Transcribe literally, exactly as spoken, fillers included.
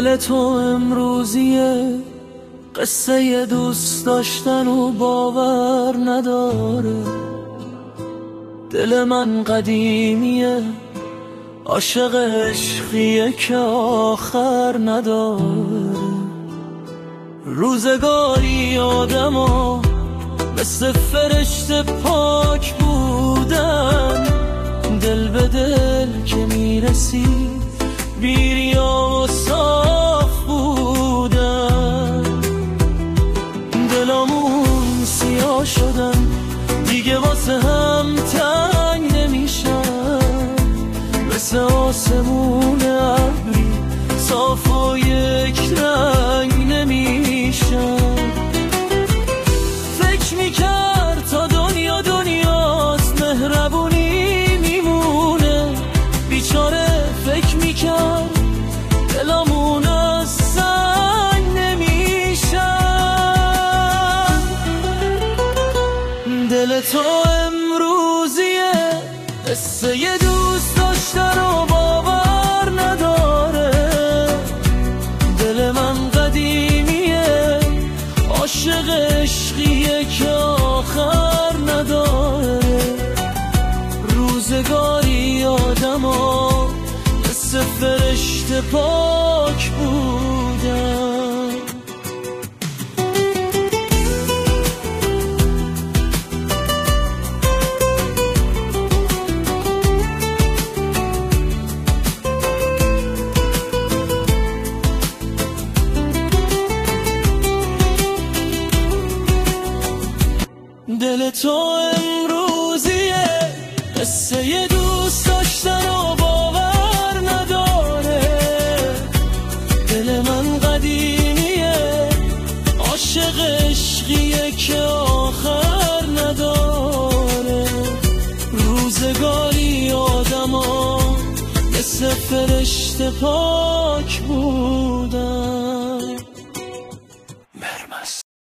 دل تو امروزیه، قصه دوست داشتن و باور نداره. دل من قدیمیه، عاشق عشقیه که آخر نداره. روزگاری آدما مثل فرشته پاک بودن، دل به دل که میرسی بیریا و صاف بودن. دلامون سیاه شدن، دیگه واسه هم تنگ نمیشن، مثل آسمون ابری صاف و یک رنگ نمیشن. فکر میکرد تا دنیا دنیاست مهربونی میمونه، بیچاره فکر میکرد دلامون از سنگ نمیشن. دل تو امروزیه، قصه یه دوست داشتن و باور نداره. دل من قدیمیه، عاشق عشقیه که آخر نداره. روزگاری آدما مثل فرشته پاک بودن. دل تو امروزیه، قصه یه دوست داشتن و باور نداره. دل من قدیمیه، عاشق عشقیه که آخر نداره. روزگاری آدما مثل فرشته پاک بودن.